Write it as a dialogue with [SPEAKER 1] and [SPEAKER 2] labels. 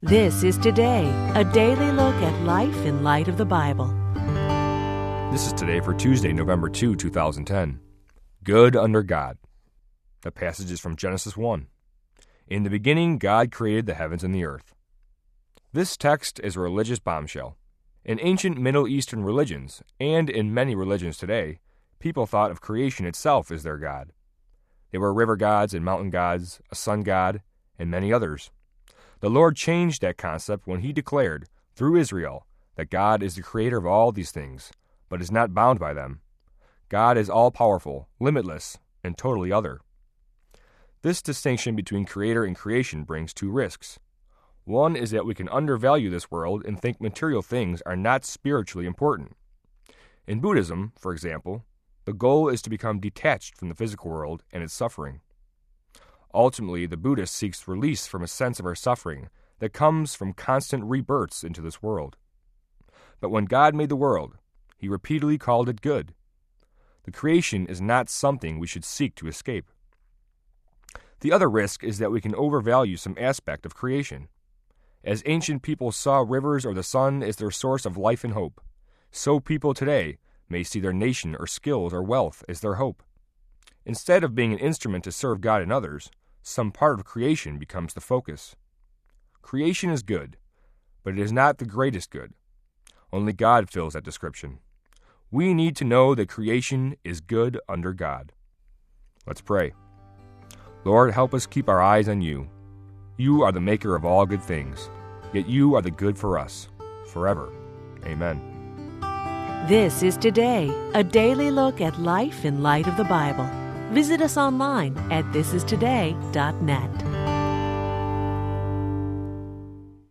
[SPEAKER 1] This is Today, a daily look at life in light of the Bible.
[SPEAKER 2] This is Today for Tuesday, November 2, 2010. Good under God. The passage is from Genesis 1. In the beginning, God created the heavens and the earth. This text is a religious bombshell. In ancient Middle Eastern religions, and in many religions today, people thought of creation itself as their God. They were river gods and mountain gods, a sun god, and many others. The Lord changed that concept when He declared, through Israel, that God is the creator of all these things, but is not bound by them. God is all-powerful, limitless, and totally other. This distinction between creator and creation brings two risks. One is that we can undervalue this world and think material things are not spiritually important. In Buddhism, for example, the goal is to become detached from the physical world and its suffering. Ultimately, the Buddhist seeks release from a sense of our suffering that comes from constant rebirths into this world. But when God made the world, He repeatedly called it good. The creation is not something we should seek to escape. The other risk is that we can overvalue some aspect of creation. As ancient people saw rivers or the sun as their source of life and hope, so people today may see their nation or skills or wealth as their hope. Instead of being an instrument to serve God and others, some part of creation becomes the focus. Creation is good, but it is not the greatest good. Only God fills that description. We need to know that creation is good under God. Let's pray. Lord, help us keep our eyes on You. You are the maker of all good things, yet You are the good for us, forever. Amen.
[SPEAKER 1] This is Today, a daily look at life in light of the Bible. Visit us online at thisistoday.net.